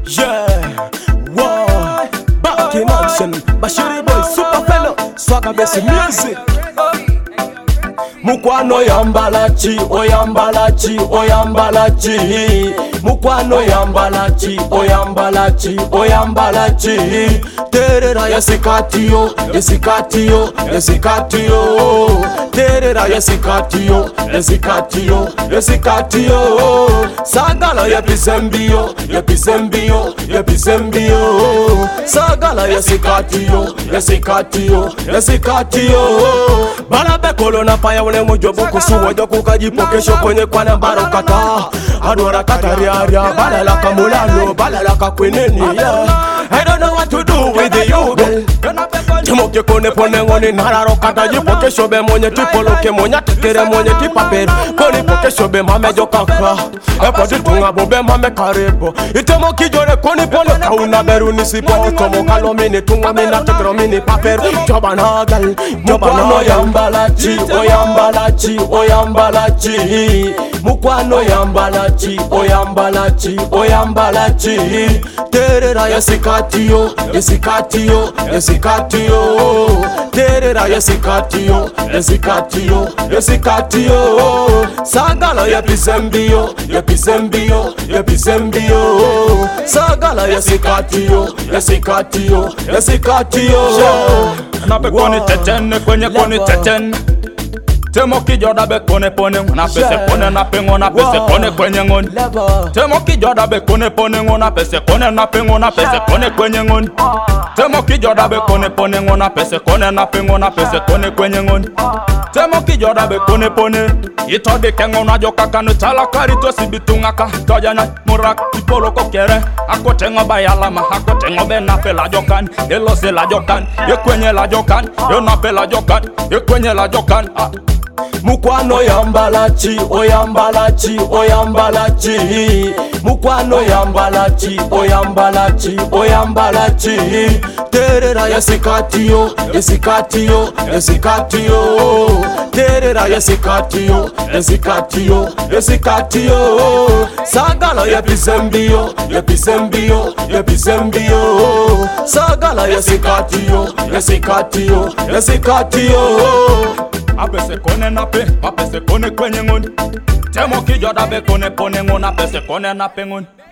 Yeah, wow, back in action. Bashiri boy, super fellow, swagger best music. Mukwano yambalachi, oyambalachi, oyambalachi. Mukwano yambalachi, oyambalachi, oyambalachi. Terera yesikatiyo, yesikatiyo, yesikatiyo. Terera yesikatiyo, yesikatiyo, yesikatiyo. Sagala yepisembio, yepisembio, yepisembio. Sagala yesikatiyo, yesikatiyo, yesikatiyo. Balabe kolona paya wale mujobu kusuwa joku kajipokesho kwenye kwa nambaro kata. Adora katariaria, balala kamulano, balala kakweneni, yeah. I don't know what to do with you, girl. Timoke kone pone ngoni nararo kata jipokesho be mwenye tipoloke mwenye tekere mwenye tipapero. Koni pokesho be mame jokaka. Epo jitunga bobe mame karebo. Itemoki jore koni pone kauna beru nisipo. Tomo kalo mini tunga mina tekero mini papero. Jobana gal, jobana yambalachi, oyambalachi, oyambalachi. Mukwano yambalachi, oyambalachi, oyambalachi. Terera yesikatiyo, yesikatiyo, yesikatiyo. Terera yesikatiyo, yesikatiyo, yesikatiyo. Sagala yepisembio, yepisembio, yepisembio. Sagala yesikatiyo, yesikatiyo, yesikatiyo. Nape koni teten, kwenye koni teten. Temo kijoda be kone pone ngona pese kone na pengo na pese kone kwenye ngoni. Temo kijoda be kone pone ngona pese kone na pengo na pese kone kwenye ngoni. Temo kijoda be kone pone ngona pese kone na pengo na pese kone kwenye ngoni. Temo kijoda be kone pone itode kengo na joka kanu tala kari to sibitunga ka toja na murak ipolo kokere akotengo bayalama akotengo be na pe la jokan elose la jokan ekwenye la jokan yo na pe la jokan ekwenye la jokan. Mukwano yambalachi, oyambalachi, oyambalachi. Mukwano yambalachi, oyambalachi, oyambalachi. Terera yesikatiyo, yesikatiyo, yesikatiyo. Terera yesikatiyo, yesikatiyo, yesikatiyo. Sagala yepisembio, yepisembio, yepisembio. Sagala yesikatiyo, yesikatiyo, yesikatiyo. Apese kone nape, apese kone kwenye ngoni. Temo kijoda be kone pone ngona, apese kone nape ngoni.